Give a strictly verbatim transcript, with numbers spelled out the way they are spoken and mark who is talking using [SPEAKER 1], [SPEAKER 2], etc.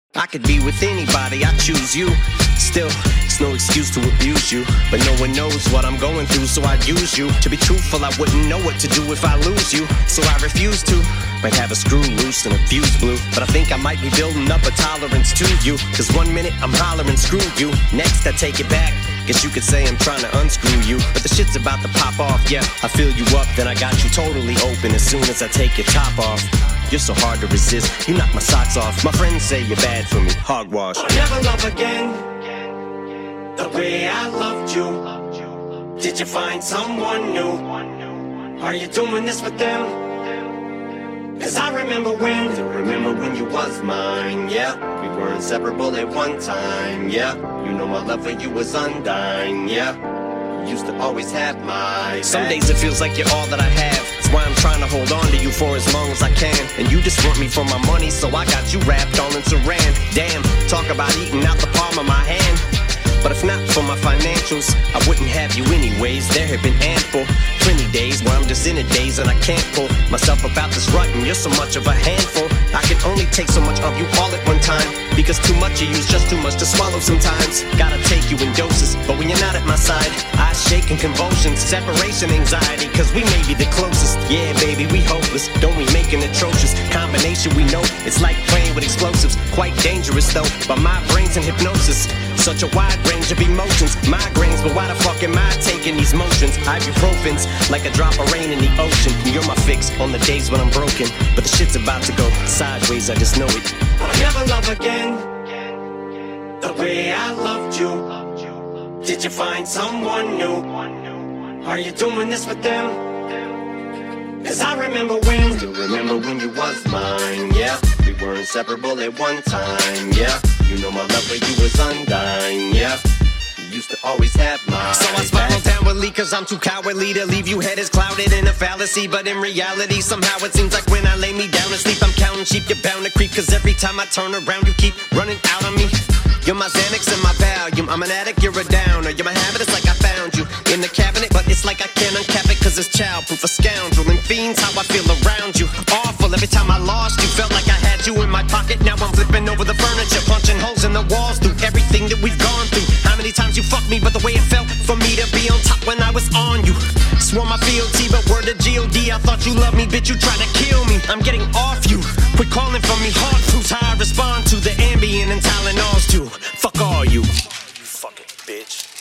[SPEAKER 1] I could be with anybody, I choose you. Still, it's no excuse to abuse you, but no one knows what I'm going through, so I'd use you. To be truthful, I wouldn't know what to do if I lose you, so I refuse to. Might have a screw loose and a fuse blew, but I think I might be building up a tolerance to you. Cause one minute I'm hollering screw you, next I take it back. Guess you could say I'm trying to unscrew you, but the shit's about to pop off, yeah. I fill you up, then I got you totally open as soon as I take your top off. You're so hard to resist, you knock my socks off. My friends say you're bad for me, hogwash.
[SPEAKER 2] I'll never love again the way I loved you. Did you find someone new? Are you doing this with them? Cause I remember when, I remember when you was mine, yeah. We were inseparable at one time, yeah. You know my love for you was undying, yeah. You used to always have my back.
[SPEAKER 1] Some days it feels like you're all that I have. That's why I'm trying to hold on to you for as long as I can. And you just want me for my money, so I got you wrapped all in saran. Damn, talk about eating out the palm of my hand. But if not for my financials, I wouldn't have you anyways. There have been ample, plenty days where I'm just in a daze and I can't pull myself about this rut, and you're so much of a handful. I can only take so much of you all at one time, because too much of you's just too much to swallow sometimes. Gotta take you in doses, but when you're not at my side, I shake in convulsions, separation anxiety, cause we may be the closest. Yeah, baby, we hopeless, don't we make an atrocious combination? We know it's like playing with explosives, quite dangerous though, but my brain's in hypnosis. Such a wide range of emotions, migraines, but why the fuck am I taking these motions? Ibuprofen's like a drop of rain in the ocean. You're my fix on the days when I'm broken, but the shit's about to go sideways, I just know it.
[SPEAKER 2] I'll never love again the way I loved you. Did you find someone new? Are you doing this with them? Cause I remember when, still remember when you was mine, yeah. We were inseparable at one time, yeah. You know my love for you was undying, yeah. You used to always have my
[SPEAKER 1] So I spiral downwardly cause I'm too cowardly to leave you head as clouded in a fallacy. But in reality, somehow it seems like when I lay me down to sleep, I'm counting sheep, you're bound to creep. Cause every time I turn around, you keep running out on me. You're my Xanax and my Valium, I'm an addict, you're a downer. You're my habit, it's like I found you in the cabinet, but it's like I can't uncap it cause it's childproof, a scoundrel. And fiends, how I feel around you, awful. Every time I lost you, felt like I had you in my pocket. Now I'm flipping over the furniture, punching holes in the walls through everything that we've gone through. How many times you fucked me, but the way it felt for me to be on top when I was on you. Swore my fealty, but word to G O D, I thought you loved me, bitch, you tried to kill me. I'm getting off you, quit calling for me, hard proofs how I respond to the Ambien and Tylenols too. Fuck all you, you fucking bitch.